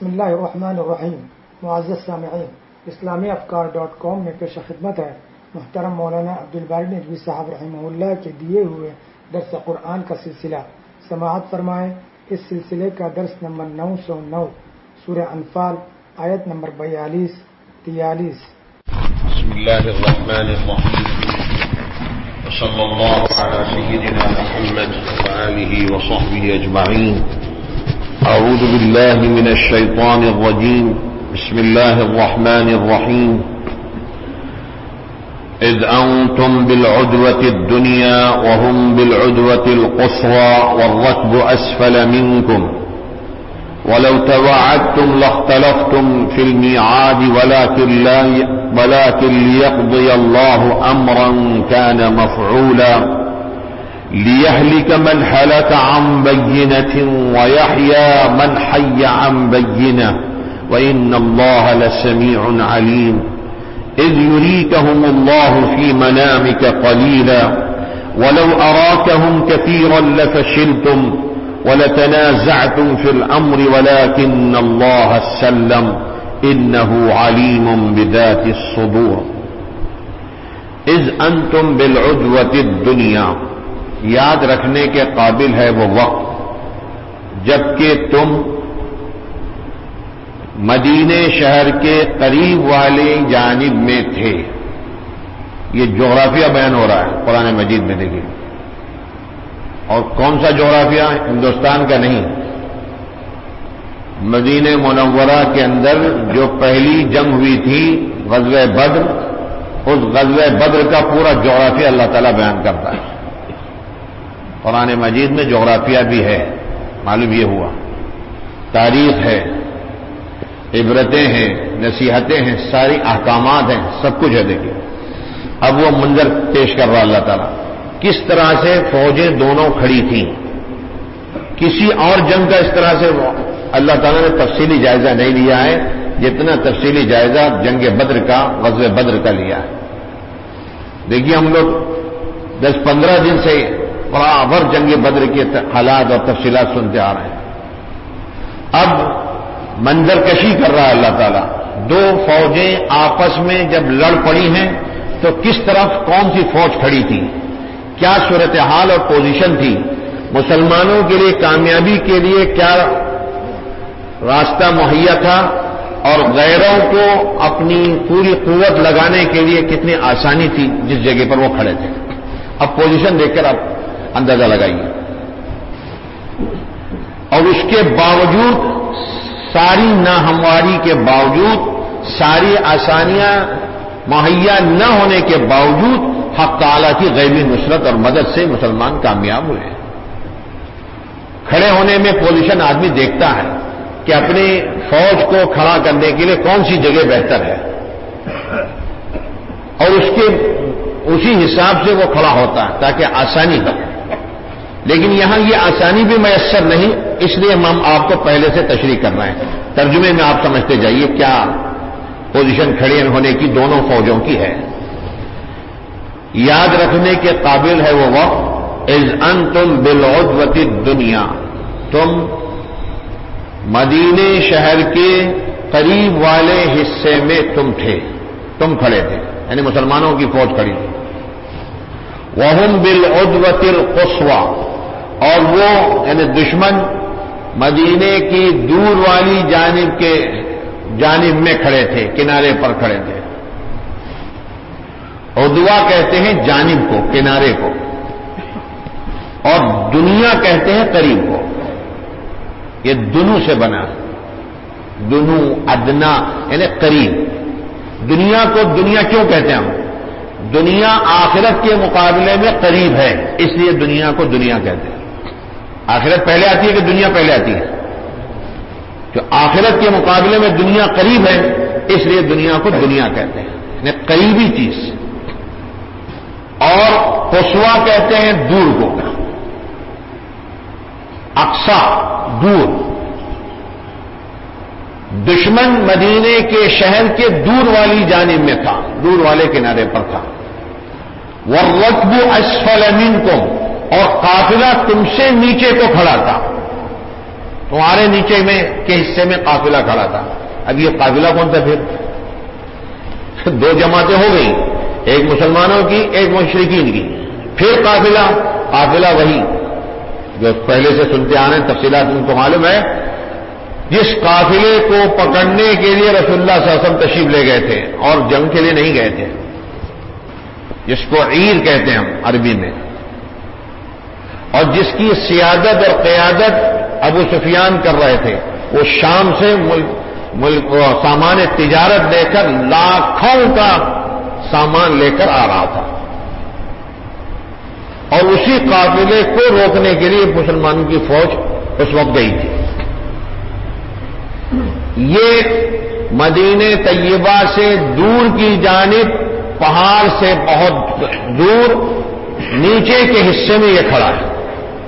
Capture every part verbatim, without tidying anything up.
بسم اللہ الرحمن الرحیم. معزز سامعین، اسلامی افکار ڈاٹ کام میں پیش خدمت ہے محترم مولانا عبدالباری ندوی صاحب رحمہ اللہ کے دیے ہوئے درس قرآن کا سلسلہ. سماعت فرمائیں. اس سلسلے کا درس نمبر نو سو نو، سورہ انفال، آیت نمبر بیالیس تیالیس. بسم اللہ الرحمن الرحیم. وصلی اللہ علی سیدنا محمد وآلہ وصحبہ اجمعین. اعوذ باللہ من الشیطان الرجیم. بسم اللہ الرحمن الرحیم. اذ انتم بالعدوة الدنيا وهم بالعدوة القصوى والركب اسفل منكم ولو تواعدتم لاختلفتم في الميعاد ولكن لا ولكن ليقضي الله امرا كان مفعولا ليهلك من هلك عن بينة ويحيى من حي عن بينة وإن الله لسميع عليم. إذ يريكهم الله في منامك قليلا ولو أراكهم كثيرا لفشلتم ولتنازعتم في الأمر ولكن الله سلم إنه عليم بذات الصدور. إذ أنتم بالعدوة الدنيا، یاد رکھنے کے قابل ہے وہ وقت جبکہ تم مدینے شہر کے قریب والی جانب میں تھے. یہ جغرافیہ بیان ہو رہا ہے قرآن مجید میں، دیکھیے. اور کون سا جغرافیہ؟ ہندوستان کا نہیں، مدینہ منورہ کے اندر جو پہلی جنگ ہوئی تھی غزوہ بدر، اس غزوہ بدر کا پورا جغرافیہ اللہ تعالیٰ بیان کرتا ہے. قرآن مجید میں جغرافیہ بھی ہے، معلوم یہ ہوا. تاریخ ہے، عبرتیں ہیں، نصیحتیں ہیں، ساری احکامات ہیں، سب کچھ ہے. دیکھیے اب وہ منظر پیش کر رہا اللہ تعالیٰ، کس طرح سے فوجیں دونوں کھڑی تھیں. کسی اور جنگ کا اس طرح سے اللہ تعالیٰ نے تفصیلی جائزہ نہیں لیا ہے جتنا تفصیلی جائزہ جنگ بدر کا، غزوہ بدر کا لیا ہے. دیکھیے ہم لوگ دس پندرہ دن سے برابر جنگ بدر کے حالات اور تفصیلات سنتے آ رہے ہیں. اب منظر کشی کر رہا ہے اللہ تعالیٰ. دو فوجیں آپس میں جب لڑ پڑی ہیں تو کس طرف کون سی فوج کھڑی تھی، کیا صورتحال اور پوزیشن تھی، مسلمانوں کے لیے کامیابی کے لیے کیا راستہ مہیا تھا، اور غیروں کو اپنی پوری قوت لگانے کے لیے کتنی آسانی تھی جس جگہ پر وہ کھڑے تھے. اب پوزیشن دیکھ کر آپ اندازہ لگائیے. اور اس کے باوجود، ساری ناہمواری کے باوجود، ساری آسانیاں مہیا نہ ہونے کے باوجود حق تعالیٰ کی غیبی نصرت اور مدد سے مسلمان کامیاب ہوئے. کھڑے ہونے میں پوزیشن آدمی دیکھتا ہے کہ اپنی فوج کو کھڑا کرنے کے لیے کون سی جگہ بہتر ہے، اور اس کے اسی حساب سے وہ کھڑا ہوتا ہے تاکہ آسانی ہو. لیکن یہاں یہ آسانی بھی میسر نہیں، اس لیے ہم آپ کو پہلے سے تشریح کر رہے ہیں. ترجمے میں آپ سمجھتے جائیے کیا پوزیشن کھڑے ہونے کی دونوں فوجوں کی ہے. یاد رکھنے کے قابل ہے وہ وقت اذ انتم بالعدوۃ الدنیا، تم مدینے شہر کے قریب والے حصے میں تم تھے، تم کھڑے تھے، یعنی مسلمانوں کی فوج کھڑی تھی. وہم بالعدوۃ القصویٰ، اور وہ یعنی دشمن مدینے کی دور والی جانب کے جانب میں کھڑے تھے، کنارے پر کھڑے تھے. عدوہ کہتے ہیں جانب کو، کنارے کو، اور دنیا کہتے ہیں قریب کو. یہ دنوں سے بنا، دنوں ادنا یعنی قریب. دنیا کو دنیا کیوں کہتے ہیں ہم؟ دنیا آخرت کے مقابلے میں قریب ہے، اس لیے دنیا کو دنیا کہتے ہیں. آخرت پہلے آتی ہے کہ دنیا پہلے آتی ہے؟ جو آخرت کے مقابلے میں دنیا قریب ہے اس لیے دنیا کو دنیا کہتے ہیں، یعنی قریبی چیز. اور قصویٰ کہتے ہیں دور کو، اقصا دور. دشمن مدینے کے شہر کے دور والی جانب میں تھا، دور والے کنارے پر تھا. والركب اسفل منكم، اور قافلہ تم سے نیچے کو کھڑا تھا. تمہارے نیچے میں کے حصے میں قافلہ کھڑا تھا. اب یہ قافلہ کون تھا پھر؟ دو جماعتیں ہو گئی، ایک مسلمانوں کی ایک مشرکین کی. پھر قافلہ قافلہ وہی جو پہلے سے سنتے آ رہے ہیں، تفصیلات ان کو معلوم ہے. جس قافلے کو پکڑنے کے لیے رسول اللہ صلی اللہ علیہ وسلم تشریف لے گئے تھے اور جنگ کے لیے نہیں گئے تھے، جس کو عیر کہتے ہیں ہم عربی میں، اور جس کی سیادت اور قیادت ابو سفیان کر رہے تھے، وہ شام سے ملک ملک سامان تجارت لے کر لاکھوں کا سامان لے کر آ رہا تھا، اور اسی قافلے کو روکنے کے لیے مسلمانوں کی فوج اس وقت گئی تھی. یہ مدینہ طیبہ سے دور کی جانب پہاڑ سے بہت دور نیچے کے حصے میں یہ کھڑا ہے.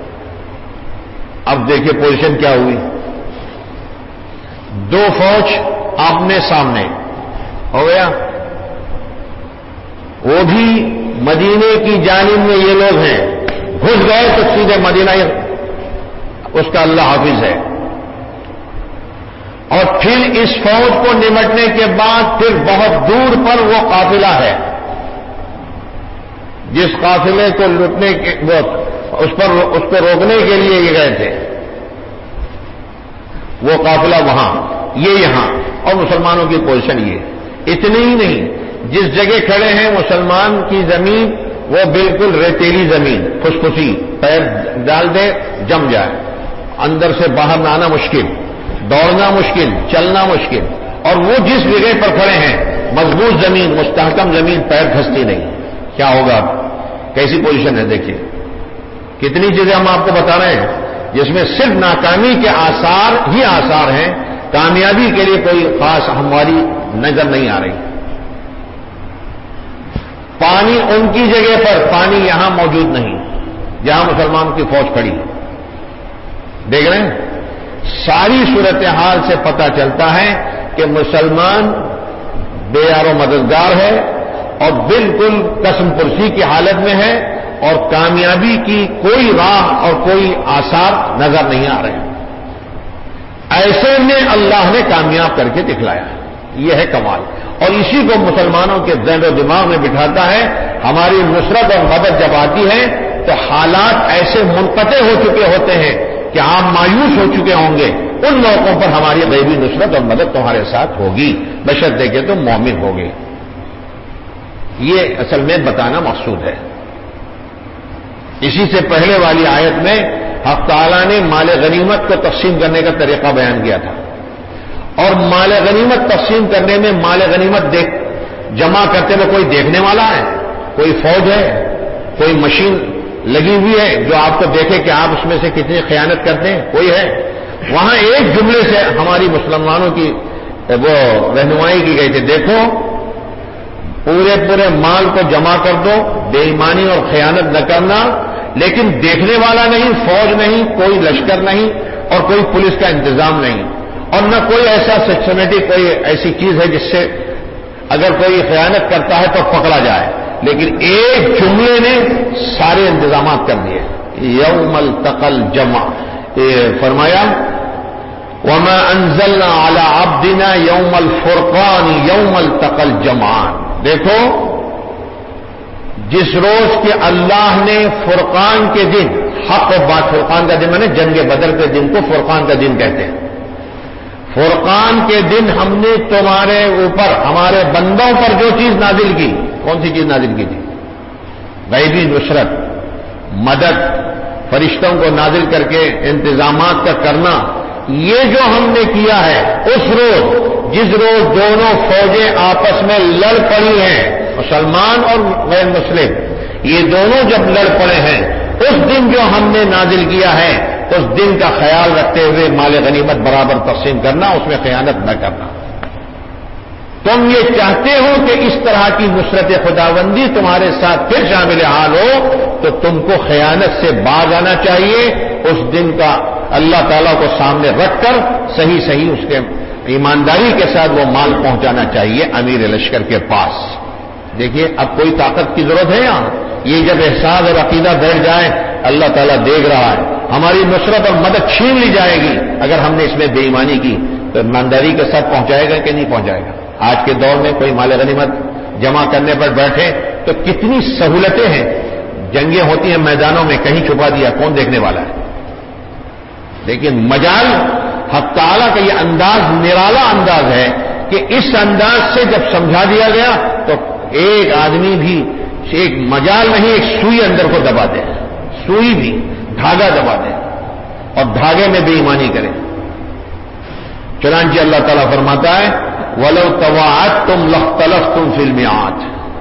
اب دیکھیے پوزیشن کیا ہوئی. دو فوج آمنے سامنے ہو گیا، وہ بھی مدینے کی جانب میں یہ لوگ ہیں، گھس گئے تو سیدھے مدینہ اس کا اللہ حافظ ہے. اور پھر اس فوج کو نمٹنے کے بعد پھر بہت دور پر وہ قافلہ ہے جس قافلے کو لوٹنے کے اس پر اس کو روکنے کے لیے یہ گئے تھے. وہ قافلہ وہاں، یہ یہاں، اور مسلمانوں کی پوزیشن یہ. اتنی ہی نہیں، جس جگہ کھڑے ہیں مسلمان کی زمین وہ بالکل ریتیلی زمین، خشخشی، پیر ڈال دے جم جائے، اندر سے باہر نہ آنا مشکل، دوڑنا مشکل، چلنا مشکل. اور وہ جس جگہ پر کھڑے ہیں مضبوط زمین، مستحکم زمین، پیر کھستی نہیں. کیا ہوگا؟ کیسی پوزیشن ہے دیکھیے. کتنی چیزیں ہم آپ کو بتا رہے ہیں جس میں صرف ناکامی کے آثار ہی آثار ہیں، کامیابی کے لیے کوئی خاص ہمواری نظر نہیں آ رہی. پانی ان کی جگہ پر، پانی یہاں موجود نہیں جہاں مسلمان کی فوج کھڑی. دیکھ رہے ہیں، ساری صورتحال سے پتہ چلتا ہے کہ مسلمان بے یار و مددگار ہے اور بالکل قسم پرسی کی حالت میں ہے، اور کامیابی کی کوئی راہ اور کوئی آثار نظر نہیں آ رہے. ایسے میں اللہ نے کامیاب کر کے دکھلایا. یہ ہے کمال، اور اسی کو مسلمانوں کے ذہن و دماغ میں بٹھاتا ہے. ہماری نصرت اور مدد جب آتی ہے تو حالات ایسے منقطع ہو چکے ہوتے ہیں کہ آپ مایوس ہو چکے ہوں گے. ان موقعوں پر ہماری غیبی نصرت اور مدد تمہارے ساتھ ہوگی، بشرطے کہ تم مومن ہوگے. یہ اصل میں بتانا مقصود ہے. اسی سے پہلے والی آیت میں حق تعالیٰ نے مال غنیمت کو تقسیم کرنے کا طریقہ بیان کیا تھا، اور مال غنیمت تقسیم کرنے میں مال غنیمت دیکھ جمع کرتے ہوئے کوئی دیکھنے والا ہے، کوئی فوج ہے، کوئی مشین لگی ہوئی ہے جو آپ کو دیکھے کہ آپ اس میں سے کتنی خیانت کرتے ہیں؟ کوئی ہے؟ وہاں ایک جملے سے ہماری مسلمانوں کی وہ رہنمائی کی گئی تھی، دیکھو پورے پورے مال کو جمع کر دو، بے ایمانی اور خیانت نہ کرنا، لیکن دیکھنے والا نہیں، فوج نہیں، کوئی لشکر نہیں، اور کوئی پولیس کا انتظام نہیں، اور نہ کوئی ایسا سسٹمیٹک کوئی ایسی چیز ہے جس سے اگر کوئی خیانت کرتا ہے تو پکڑا جائے. لیکن ایک جملے نے سارے انتظامات کر دیے. یوم التقى الجمع، فرمایا وما انزلنا على عبدنا يوم الفرقان يوم التقى الجمعان. دیکھو جس روز کے اللہ نے فرقان کے دن، حق و بات، فرقان کا دن میں نے جنگ بدر کے دن کو فرقان کا دن کہتے ہیں. فرقان کے دن ہم نے تمہارے اوپر، ہمارے بندوں پر جو چیز نازل کی، کون سی چیز نازل کی تھی؟ غیبی نصرت، مدد، فرشتوں کو نازل کر کے انتظامات کا کرنا. یہ جو ہم نے کیا ہے اس روز، جس روز دونوں فوجیں آپس میں لڑ پڑی ہیں، مسلمان اور غیر مسلم، یہ دونوں جب لڑ پڑے ہیں، اس دن جو ہم نے نازل کیا ہے، اس دن کا خیال رکھتے ہوئے مال غنیمت برابر تقسیم کرنا، اس میں خیانت نہ کرنا. تم یہ چاہتے ہو کہ اس طرح کی نصرت خداوندی تمہارے ساتھ پھر شامل حال ہو، تو تم کو خیانت سے باز آنا چاہیے. اس دن کا اللہ تعالیٰ کو سامنے رکھ کر صحیح صحیح اس کے ایمانداری کے ساتھ وہ مال پہنچانا چاہیے امیر لشکر کے پاس. دیکھیے اب کوئی طاقت کی ضرورت ہے یہاں. یہ جب احساس اور عقیدہ بیٹھ جائے، اللہ تعالیٰ دیکھ رہا ہے، ہماری نصرت اور مدد چھین لی جائے گی اگر ہم نے اس میں بے ایمانی کی، تو ایمانداری کے ساتھ پہنچائے گا کہ نہیں پہنچائے گا؟ آج کے دور میں کوئی مال غنیمت جمع کرنے پر بیٹھے تو کتنی سہولتیں ہیں، جنگیں ہوتی ہیں میدانوں میں، کہیں چھپا دیا، کون دیکھنے والا ہے؟ لیکن مجال حق تعالیٰ کا یہ انداز نرالا انداز ہے کہ اس انداز سے جب سمجھا دیا گیا تو ایک آدمی بھی ایک مجال نہیں، ایک سوئی اندر کو دبا دے، سوئی بھی دھاگا دبا دے اور دھاگے میں بے ایمانی کرے۔ چنانچہ اللہ تعالیٰ فرماتا ہے وَلَوْ تَوَاعَدْتُمْ لَاخْتَلَفْتُمْ فِي الْمِيعَادِ۔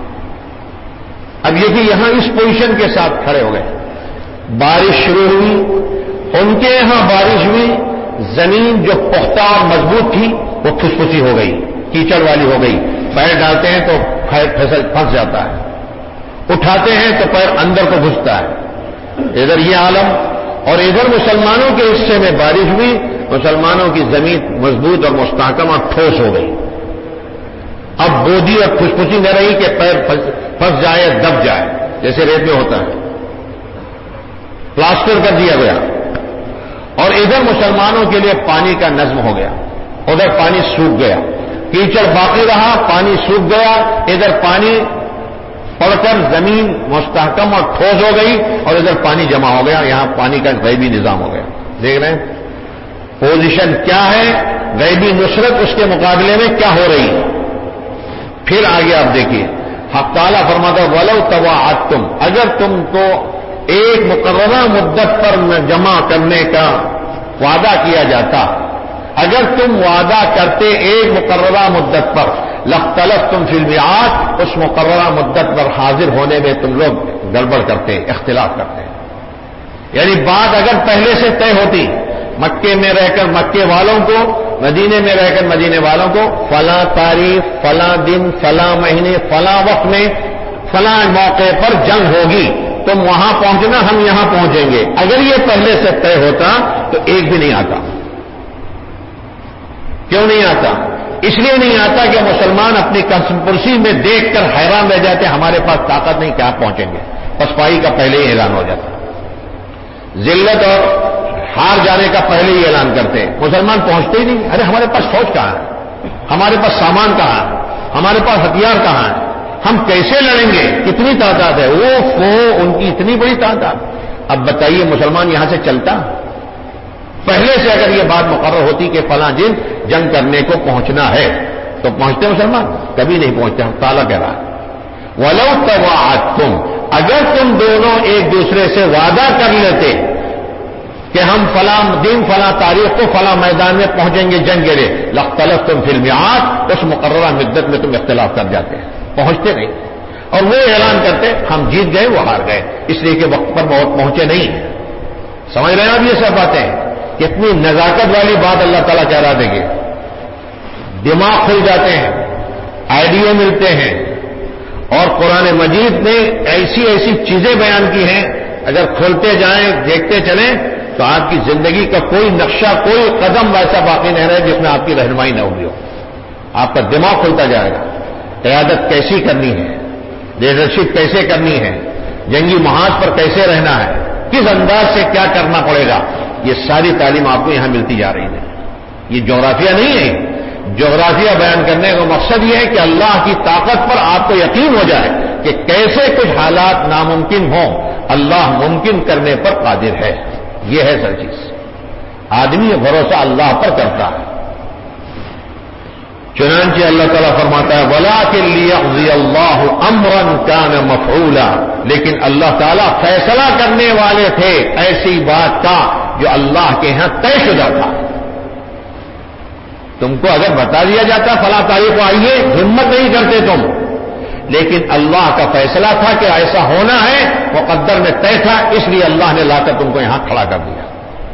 اب یہ کہ یہاں اس پوزیشن کے ساتھ کھڑے ہو گئے، بارش شروع ہوئی، ان کے یہاں بارش ہوئی، زمین جو پختہ اور مضبوط تھی وہ پھسپھسی ہو گئی، کیچڑ والی ہو گئی، پیر ڈالتے ہیں تو پھسل پھنس جاتا ہے، اٹھاتے ہیں تو پیر اندر کو گھستا ہے۔ ادھر یہ عالم اور ادھر مسلمانوں کے حصے میں بارش ہوئی، مسلمانوں کی زمین مضبوط اور مستحکم اور ٹھوس ہو گئی۔ اب بودی اور پھسپھسی نہ رہی کہ پیر پھنس جائے، دب جائے، جیسے ریت میں ہوتا ہے، پلاسٹر کر دیا گیا۔ اور ادھر مسلمانوں کے لیے پانی کا نظم ہو گیا، ادھر پانی سوکھ گیا، کیچڑ باقی رہا، پانی سوکھ گیا، ادھر پانی پڑ کر زمین مستحکم اور ٹھوس ہو گئی اور ادھر پانی جمع ہو گیا، یہاں پانی کا غیبی نظام ہو گیا۔ دیکھ رہے ہیں پوزیشن کیا ہے، غیبی نصرت اس کے مقابلے میں کیا ہو رہی ہے۔ پھر آگے آپ دیکھیے حق تعالیٰ فرماتا ہے وَلَوْ تَوَاعَدْتُمْ، اگر تم کو ایک مقررہ مدت پر جمع کرنے کا وعدہ کیا جاتا، اگر تم وعدہ کرتے ایک مقررہ مدت پر، لَاخْتَلَفْتُمْ فِي الْمِيعَادِ، اس مقررہ مدت پر حاضر ہونے میں تم لوگ گڑبڑ کرتے، اختلاف کرتے، یعنی بات اگر پہلے سے طے ہوتی، مکے میں رہ کر مکے والوں کو، مدینے میں رہ کر مدینے والوں کو فلاں تاریخ، فلاں دن، فلاں مہینے، فلاں وقت میں، فلاں موقع پر جنگ ہوگی، تم وہاں پہنچنا، ہم یہاں پہنچیں گے، اگر یہ پہلے سے طے ہوتا تو ایک بھی نہیں آتا۔ کیوں نہیں آتا؟ اس لیے نہیں آتا کہ مسلمان اپنی کنسپرسی میں دیکھ کر حیران رہ جاتے، ہمارے پاس طاقت نہیں، کیا پہنچیں گے، پسپائی کا پہلے ہی اعلان ہو جاتا، ذلت اور ہار جانے کا پہلے ہی اعلان کرتے، مسلمان پہنچتے ہی نہیں۔ ارے ہمارے پاس فوج کہاں ہے، ہمارے پاس سامان کہاں ہے، ہمارے پاس ہتھیار کہاں ہے، ہم کیسے لڑیں گے، کتنی تعداد ہے، وہ فو ان کی اتنی بڑی تعداد۔ اب بتائیے مسلمان یہاں سے چلتا؟ پہلے سے اگر یہ بات مقرر ہوتی کہ فلاں دن جنگ کرنے کو پہنچنا ہے تو پہنچتے مسلمان؟ کبھی نہیں پہنچتے۔ ہم تعالیٰ کہہ رہا ہے وَلَوْ تَوَاعَدْتُمْ، اگر تم دونوں ایک دوسرے سے وعدہ کر لیتے کہ ہم فلاں دن فلاں تاریخ کو فلاں میدان میں پہنچیں گے جنگ کے لیے، لَاخْتَلَفْتُمْ فِي الْمِيعَادِ، اس مقررہ مدت میں تم اختلاف کر جاتے ہیں، پہنچتے نہیں، اور وہ اعلان کرتے ہم جیت گئے، وہ ہار گئے، اس لیے کہ وقت پر پہنچے نہیں۔ سمجھ رہے ہیں آپ یہ سب باتیں؟ کتنی نزاکت والی بات اللہ تعالیٰ کہہ رہا دیں گے، دماغ کھل جاتے ہیں، آئیڈیا ملتے ہیں، اور قرآن مجید نے ایسی ایسی چیزیں بیان کی ہیں، اگر کھولتے جائیں دیکھتے چلیں تو آپ کی زندگی کا کوئی نقشہ، کوئی قدم ویسا باقی نہیں رہے جس میں آپ کی رہنمائی نہ ہوئی ہو۔ آپ کا دماغ کھلتا جائے گا، قیادت کیسی کرنی ہے، لیڈرشپ کیسے کرنی ہے، جنگی محاذ پر کیسے رہنا ہے، کس انداز سے کیا کرنا پڑے گا، یہ ساری تعلیم آپ کو یہاں ملتی جا رہی ہے۔ یہ جغرافیہ نہیں ہے، جغرافیہ بیان کرنے کا مقصد یہ ہے کہ اللہ کی طاقت پر آپ کو یقین ہو جائے کہ کیسے کچھ حالات ناممکن ہوں، اللہ ممکن کرنے پر قادر ہے۔ یہ ہے سر چیز، آدمی بھروسہ اللہ پر کرتا ہے۔ چنانچہ اللہ تعالیٰ فرماتا ہے وَلَٰكِن لِّيَقْضِيَ اللَّهُ أَمْرًا كَانَ مَفْعُولًا، لیکن اللہ تعالیٰ فیصلہ کرنے والے تھے ایسی بات کا جو اللہ کے ہاں طے شدہ تھا۔ تم کو اگر بتا دیا جاتا فلاں تاریخ کو آئیے، ہمت نہیں کرتے تم، لیکن اللہ کا فیصلہ تھا کہ ایسا ہونا ہے، مقدر میں طے تھا، اس لیے اللہ نے لا کر تم کو یہاں کھڑا کر دیا۔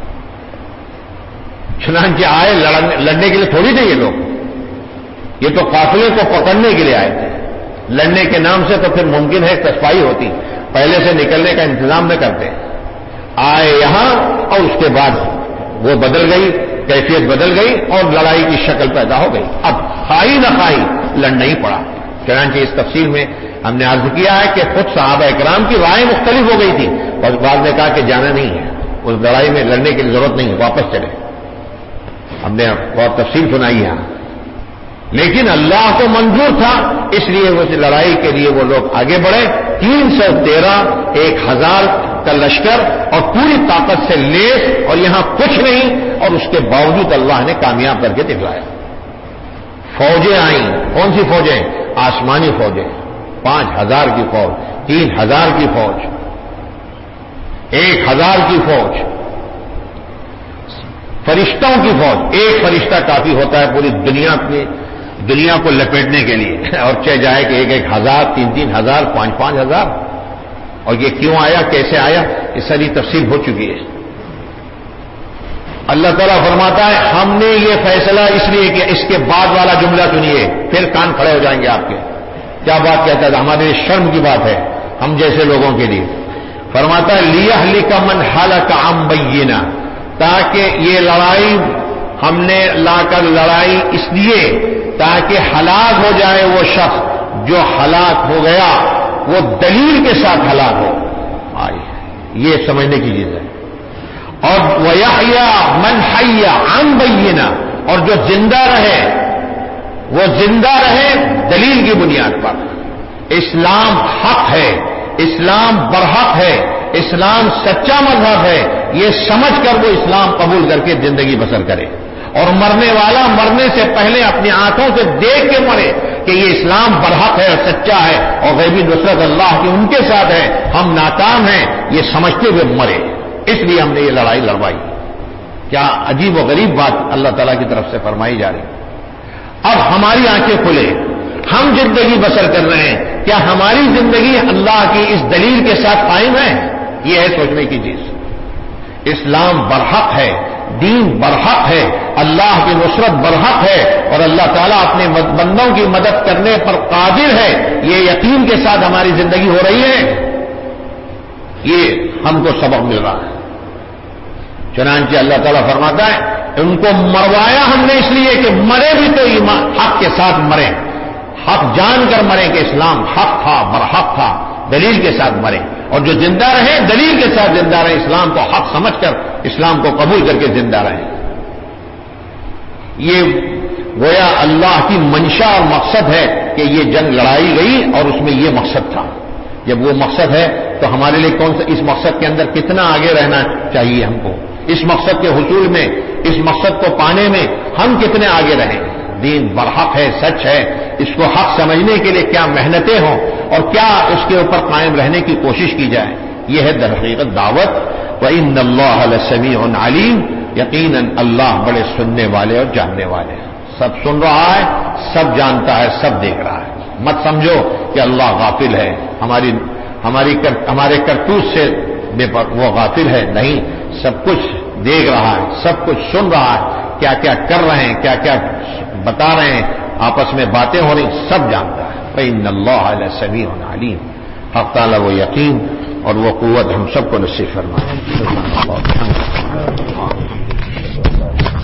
چنانچہ آئے لڑنے کے لیے تھوڑی تھے یہ لوگ، یہ تو قافلے کو پکڑنے کے لیے آئے تھے، لڑنے کے نام سے تو پھر ممکن ہے تصفائی ہوتی، پہلے سے نکلنے کا انتظام نہ کرتے، آئے یہاں اور اس کے بعد وہ بدل گئی، کیفیت بدل گئی اور لڑائی کی شکل پیدا ہو گئی۔ اب خواہی نہ خواہی لڑنا ہی پڑا۔ چنانچہ اس تفصیل میں ہم نے عرض کیا ہے کہ خود صحابہ اکرام کی رائے مختلف ہو گئی تھی، اور بعض نے کہا کہ جانا نہیں ہے، اس لڑائی میں لڑنے کی ضرورت نہیں، واپس چلے. ہم نے بہت تفصیل سنائی ہے، لیکن اللہ کو منظور تھا، اس لیے اس لڑائی کے لیے وہ لوگ آگے بڑھے. تین سو تیرہ ایک ہزار کا لشکر اور پوری طاقت سے لیس، اور یہاں کچھ نہیں، اور اس کے باوجود اللہ نے کامیاب کر کے دکھلایا. فوجیں آئیں. کون سی فوجیں؟ آسمانی فوجیں. پانچ ہزار کی فوج، تین ہزار کی فوج، ایک ہزار کی فوج، فرشتوں کی فوج. ایک فرشتہ کافی ہوتا ہے پوری دنیا کی دنیا کو لپیٹنے کے لیے، اور چہ جائے کہ ایک ایک ہزار، تین تین ہزار، پانچ پانچ ہزار. اور یہ کیوں آیا، کیسے آیا، اس ساری تفصیل ہو چکی ہے. اللہ تعالیٰ فرماتا ہے ہم نے یہ فیصلہ اس لیے کہ اس کے بعد والا جملہ سنیے، پھر کان کھڑے ہو جائیں گے آپ کے. کیا بات کہتا ہے؟ ہمارے لیے شرم کی بات ہے ہم جیسے لوگوں کے لیے. فرماتا ہے لیہلک من ہلک عن بینہ، تاکہ یہ لڑائی ہم نے لا کر لڑائی اس لیے تاکہ ہلاک ہو جائے وہ شخص جو ہلاک ہو گیا، وہ دلیل کے ساتھ ہلاک ہو. آئی یہ سمجھنے کی چیز ہے. اور وَيَحْيَىٰ مَنْ حَيَّ عَن بَيِّنَةٍ، اور جو زندہ رہے وہ زندہ رہے دلیل کی بنیاد پر. اسلام حق ہے، اسلام برحق ہے، اسلام سچا مذہب ہے، یہ سمجھ کر وہ اسلام قبول کر کے زندگی بسر کرے. اور مرنے والا مرنے سے پہلے اپنی آنکھوں سے دیکھ کے مرے کہ یہ اسلام برحق ہے اور سچا ہے، اور غیبی نصرت اللہ کی ان کے ساتھ ہے، ہم ناکام ہیں، یہ سمجھتے ہوئے مرے. اس لیے ہم نے یہ لڑائی لڑوائی. کیا عجیب و غریب بات اللہ تعالیٰ کی طرف سے فرمائی جا رہی. اب ہماری آنکھیں کھلے، ہم زندگی بسر کر رہے ہیں، کیا ہماری زندگی اللہ کی اس دلیل کے ساتھ قائم ہے؟ یہ ہے سوچنے کی چیز. اسلام برحق ہے، دین برحق ہے، اللہ کی نصرت برحق ہے، اور اللہ تعالیٰ اپنے بندوں کی مدد کرنے پر قادر ہے. یہ یقین کے ساتھ ہماری زندگی ہو رہی ہے، یہ ہم کو سبق مل رہا ہے. چنانچہ اللہ تعالیٰ فرماتا ہے ان کو مروایا ہم نے اس لیے کہ مرے بھی تو ایمان حق کے ساتھ مرے، حق جان کر مرے کہ اسلام حق تھا، برحق تھا، دلیل کے ساتھ مرے. اور جو زندہ رہے دلیل کے ساتھ زندہ رہے، اسلام کو حق سمجھ کر اسلام کو قبول کر کے زندہ رہے. یہ گویا اللہ کی منشا اور مقصد ہے کہ یہ جنگ لڑائی گئی، اور اس میں یہ مقصد تھا. جب وہ مقصد ہے تو ہمارے لیے کون سا، اس مقصد کے اندر کتنا آگے رہنا چاہیے ہم کو، اس مقصد کے حصول میں، اس مقصد کو پانے میں ہم کتنے آگے رہیں. دین برحق ہے، سچ ہے، اس کو حق سمجھنے کے لیے کیا محنتیں ہوں اور کیا اس کے اوپر قائم رہنے کی کوشش کی جائے. یہ ہے در حقیقت دعوت. وَإِنَّ اللَّهَ لَسَمِيعٌ عَلِيمٌ، یقیناً اللہ بڑے سننے والے اور جاننے والے ہیں. سب سن رہا ہے، سب جانتا ہے، سب دیکھ رہا ہے. مت سمجھو کہ اللہ غافل ہے، ہماری ہماری کر, ہمارے کرتوت سے بے پر وہ غافل ہے. نہیں، سب کچھ دیکھ رہا ہے، سب کچھ سن رہا ہے، کیا کیا کر رہے ہیں، کیا کیا بتا رہے ہیں، آپس میں باتیں ہو رہی، سب جانتا ہے. فَإِنَّ اللَّهَ لَسَمِيعٌ عَلِيمٌ. حق تعالیٰ وہ یقین اور وہ قوت ہم سب کو نصیب فرمائے.